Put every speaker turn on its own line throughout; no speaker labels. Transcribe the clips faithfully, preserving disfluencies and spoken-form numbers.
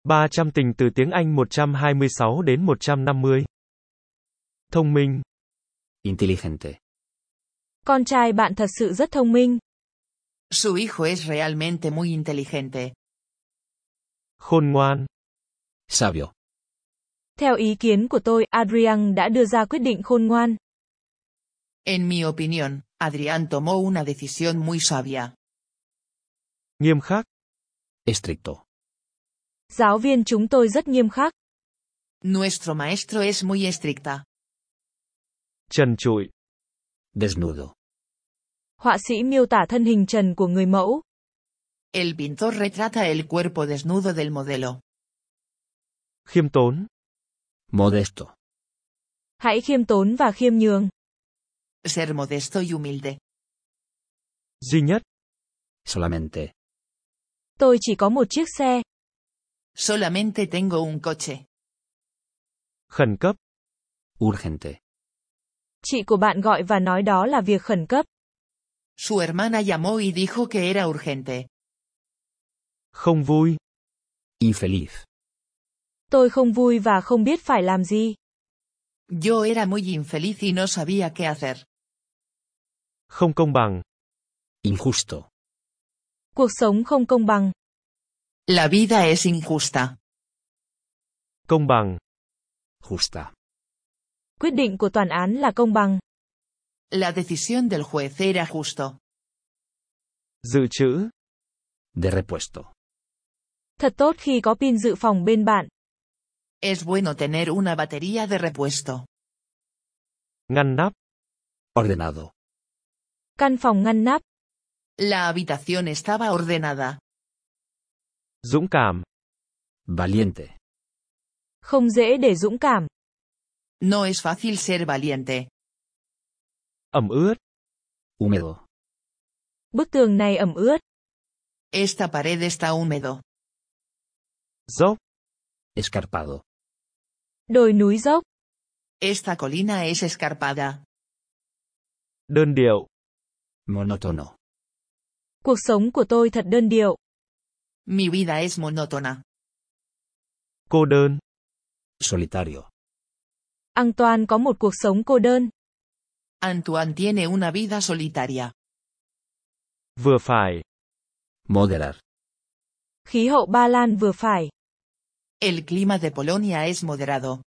ba trăm tình từ tiếng Anh một trăm hai mươi sáu đến một trăm năm mươi. Thông minh.
Inteligente.
Con trai bạn thật sự rất thông minh.
Su hijo es realmente muy inteligente.
Khôn ngoan.
Sabio.
Theo ý kiến của tôi, Adrian đã đưa ra quyết định khôn ngoan.
En mi opinión, Adrián tomó una decisión muy sabia.
Nghiêm khắc.
Estricto.
Giáo viên chúng tôi rất nghiêm khắc.
Nuestro maestro es muy estricta.
Trần trụi.
Desnudo.
Họa sĩ miêu tả thân hình trần của người mẫu.
El pintor retrata el cuerpo desnudo del modelo.
Khiêm tốn.
Modesto.
Hãy khiêm tốn và khiêm nhường.
Ser modesto y humilde.
Duy nhất.
Solamente.
Tôi chỉ có một chiếc xe.
Solamente tengo un coche.
Khẩn cấp.
Urgente.
Chị của bạn gọi và nói đó là việc khẩn cấp.
Su hermana llamó y dijo que era urgente.
Không vui.
Infeliz.
Tôi không vui và không biết phải làm gì.
Yo era muy infeliz y no sabía qué hacer.
Không công bằng.
Injusto.
Cuộc sống không công bằng.
La vida es injusta.
Công bằng.
Justa.
Quyết định của tòa án là công bằng.
La decisión del juez era justo.
Dự trữ.
De repuesto.
Thật tốt khi có pin dự phòng bên bạn.
Es bueno tener una batería de repuesto.
Ngăn nắp.
Ordenado.
Căn phòng ngăn nắp.
La habitación estaba ordenada.
Dũng cảm.
Valiente.
Không dễ để dũng cảm.
No es fácil ser valiente.
Ẩm ướt.
Húmedo.
Bức tường này ẩm ướt.
Esta pared está húmedo.
Dốc.
Escarpado.
Đồi núi dốc.
Esta colina es escarpada.
Đơn điệu.
Monótono.
Cuộc sống của tôi thật đơn điệu.
Mi vida es monótona.
Cô đơn.
Solitario.
Antoine có một cuộc sống cô đơn.
Antoine tiene una vida solitaria.
Vừa phải.
Moderar.
Khí hậu Ba Lan vừa phải.
El clima de Polonia es moderado.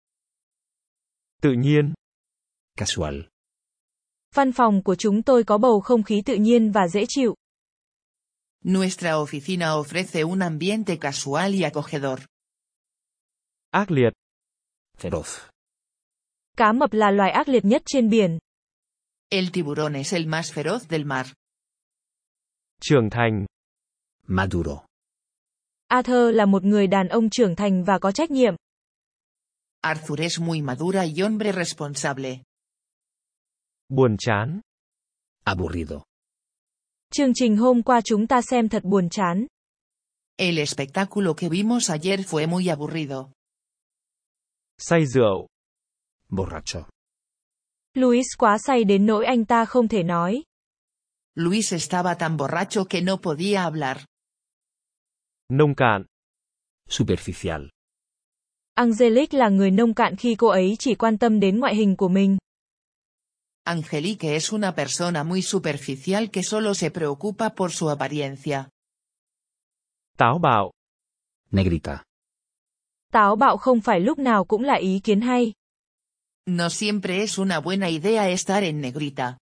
Tự nhiên.
Casual.
Văn phòng của chúng tôi có bầu không khí tự nhiên và dễ chịu.
Nuestra oficina ofrece un ambiente casual y acogedor.
Ác liệt.
Feroz.
Cá mập là loài ác liệt nhất trên biển.
El tiburón es el más feroz del mar.
Trưởng thành.
Maduro.
Arthur là một người đàn ông trưởng thành và có trách nhiệm.
Arthur es muy madura y hombre responsable.
Buồn chán.
Aburrido.
Chương trình hôm qua chúng ta xem thật buồn chán.
El espectáculo que vimos ayer fue muy aburrido.
Say rượu.
Borracho.
Luis quá say đến nỗi anh ta không thể nói.
Luis estaba tan borracho que no podía hablar.
Nông cạn.
Superficial.
Angelique là người nông cạn khi cô ấy chỉ quan tâm đến ngoại hình của mình.
Angelique es una persona muy superficial que solo se preocupa por su apariencia.
Táo bạo.
Negrita.
Táo bạo không phải lúc nào cũng là ý kiến hay.
No siempre es una buena idea estar en negrita.